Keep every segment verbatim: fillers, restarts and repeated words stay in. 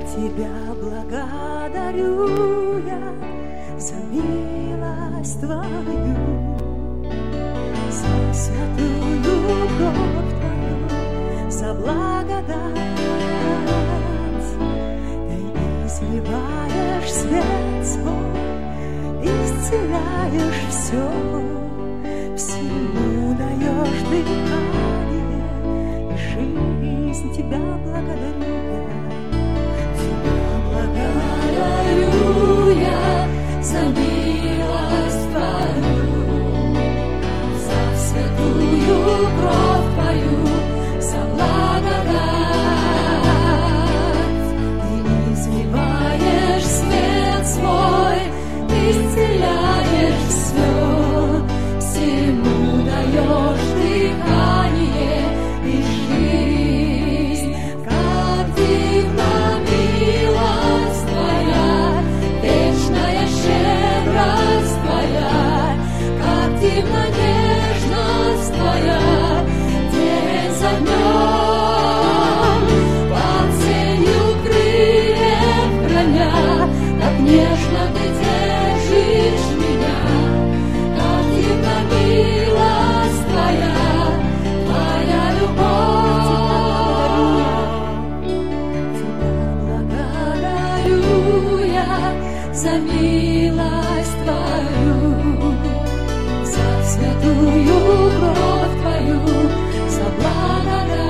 Тебя благодарю я за милость Твою, за святую кровь Твою, за благодать. Ты изливаешь свет свой, исцеляешь все, всему даешь дыхание и жизнь. Тебя благодарю я. Благодарю я за милость Твою, за святую кровь Твою, за благодать. Ты изливаешь свет свой, исцеляешь все, всему даешь дыхание и жизнь. Как дивна милость Твоя, вечная щедрость Твоя, как дивна нежность Твоя, день за днем. Под сенью крыльев храня, как нежно Ты держишь меня, как дивна милость Твоя, Твоя любовь. Благодарю я за милость Твою, за святую кровь Твою, за благодать.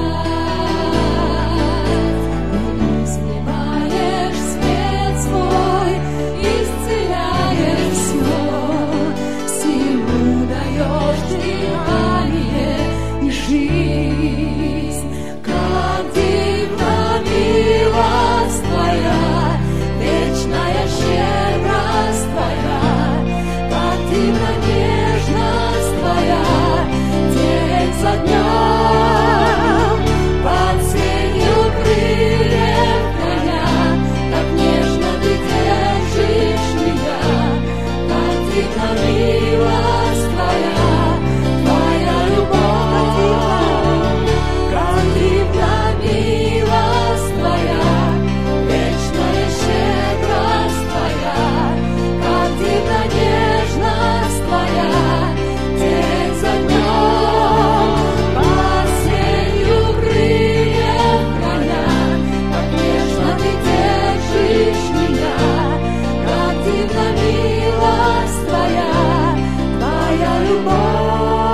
Ты изливаешь свет свой, исцеляешь все, всему даешь дыхание и жизнь. Как дивна милость Твоя, вечная щедрость Твоя, как дивна нежность Твоя, день за днем. Под сенью крыльев храня, как нежно Ты держишь меня, как дивна милость Твоя, Твоя любовь. Как дивна милость Твоя, вечная щедрость Твоя, как дивна нежность Твоя, день за днем. Под сенью крыльев храня, как нежно Ты держишь меня, как дивна милость Твоя, Твоя любовь.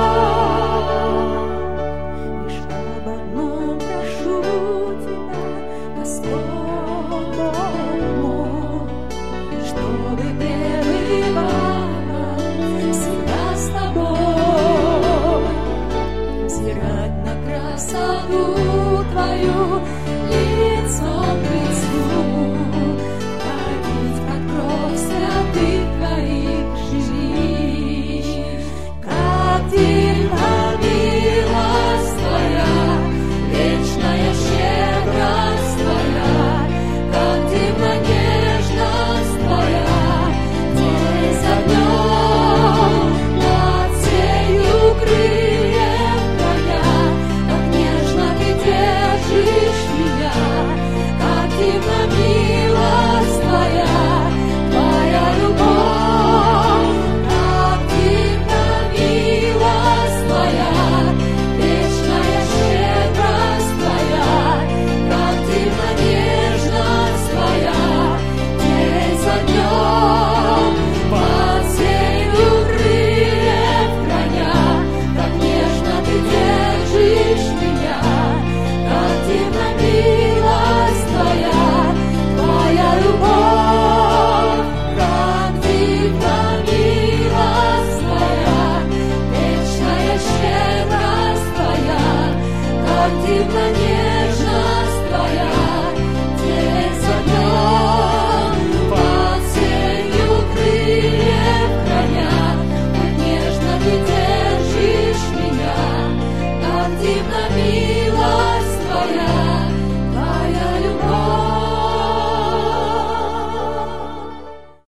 Лишь об одном прошу Тебя, Господь мой, чтобы пребывать всегда с Тобой, взирать на красоту Твою лицом к лицу, ходить под кровь святых Твоих жизнь. Как дивна милость Твоя, вечная щедрость Твоя, как дивна нежность Твоя, день за днем. Над сенью крыльев храня, как нежно Ты держишь меня, как дивна милость Твоя, Твоя любовь. Как дивна милость Твоя, вечная щедрость Твоя, как дивна нежность Твоя, день за днем. Под сенью крыльев храня, как нежно Ты держишь меня, как дивна милость Твоя, Твоя любовь. Как дивна милость Твоя, вечная щедрость Твоя, как дивна нежность